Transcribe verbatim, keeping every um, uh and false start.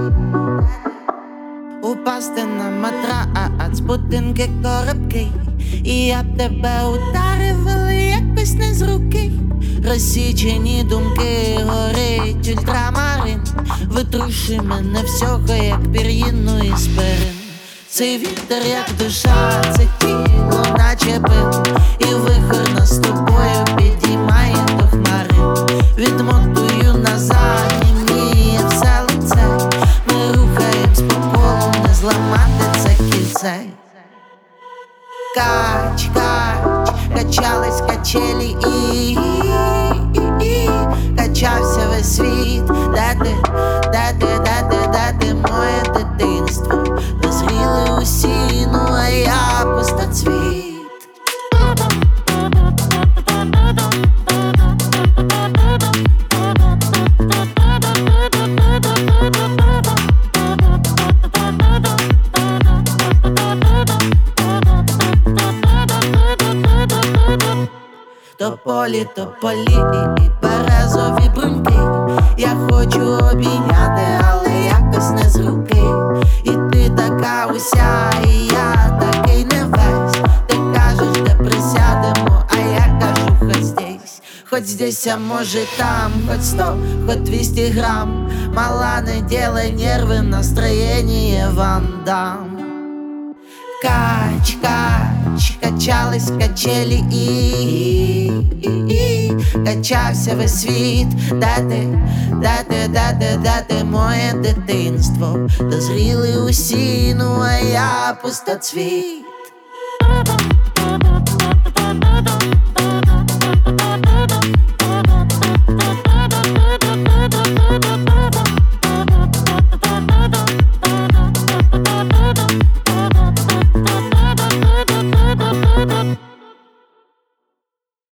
Упасти на матрац, будинки коробки, і я б тебе ударив, але якось не з руки. Розсічені думки, горить ультрамарин, витрушуй мене всього, як пір'їну із перин. Цей вітер, як душа, це тіло наче пил, і вихор нас з тобою підіймає до хмари. Відмотую назад, ніє все лице, ми рухаємось по колу, не зламати це кільце. Кач, кач, качались качелі і, і, і, і качався весь світ. Де ти, де ти, де ти, де ти, моє дитинство? Дозріли усі, ну а я пустоцвіт. Тополі, тополі і березові бруньки, я хочу обійняти, але якось не з руки. І ти така уся, і я такий не весь. Ти кажеш, де присядемо, а я кажу, хоть здесь. Хоть здесь, а може там, хоть сто, хоть двести грамм. Мала, не делай нервы, настроение вам дам. Кач, кач, качались качелі і, і, і качався весь світ. Де ти, де ти, де ти, де ти, моє дитинство? Дозріли усі, ну а я пустоцвіт.